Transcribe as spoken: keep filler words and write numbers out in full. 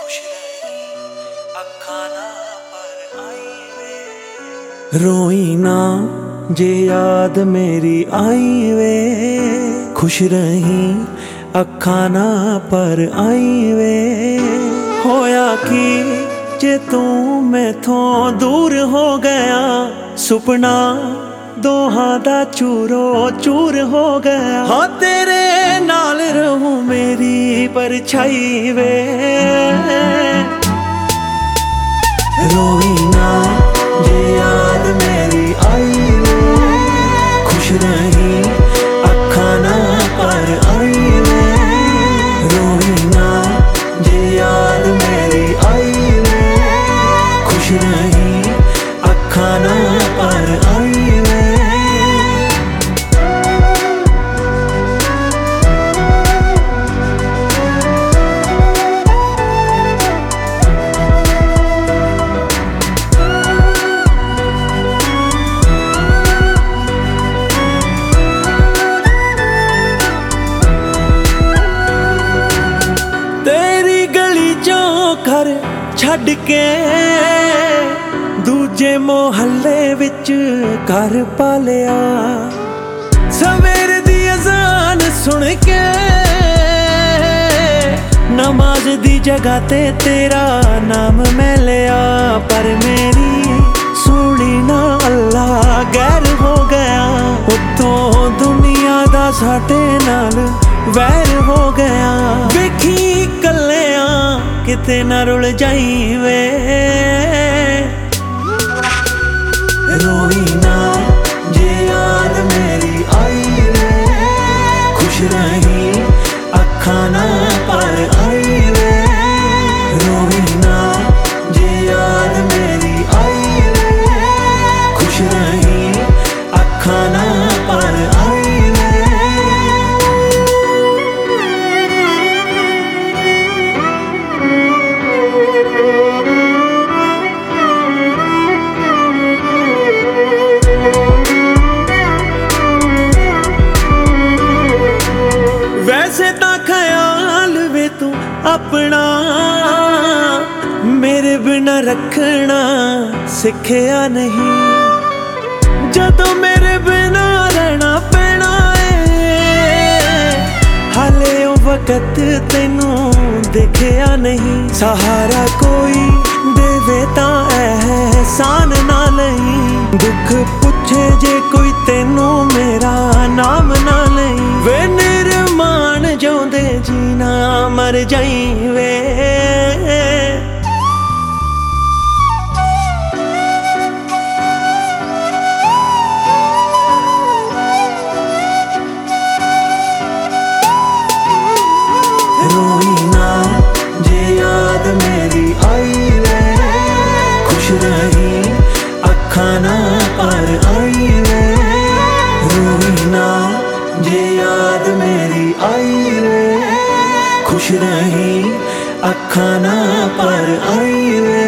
खुश रही अखां ना पर आई वे। रोई ना जे याद मेरी आई वे, खुश रही अखां ना पर आई वे। होया कि जे तू मैथों दूर हो गया, सुपना दोहां दा चूरो चूर हो गया। हाँ तेरे नाल रहूं मेरी परछाई वे। रोई ना जे याद मेरी आई वे, खुश रही अखां ना पर आई वे। रोई ना जे याद मेरी आई वे, खुश रही अखां ना पर आई वे। घर छड़ के दूजे मोहल्ले विच घर पालिया। सवेर दी अज़ान सुन के नमाज दी जगह ते तेरा नाम मैं लिया। पर मेरी सुनी ना अल्लाह गैर हो गया। उत्तों दुनिया दा साडे नाल वैर हो गया। वेखी कल्लियां किते ना रुल जाई वे। रोई ना जे याद मेरी आई वे, खुश रही अखां ना पर आई वे। रोई ना जे याद मेरी आई वे, खुश रही अखां ना पर आई वे। वैसे ता ख्याल वे तू अपना मेरे बिना रखना सिखया नहीं। जदों मेरे बिना रहना पैना है, हाले ओ वक्त तैनू देखया नहीं। सहारा कोई देवे तां एहसान ना लई, दुख पुछे जे कोई तैनू मेरा नाम ना लई। वे निर्माण जोंदे जीना मर जाई वे। रोई ना जे याद मेरी आई वे, खुश रही अखां ना पर आई वे। रोई ना जे याद मेरी आई वे, खुश रही अखां ना पर आई वे।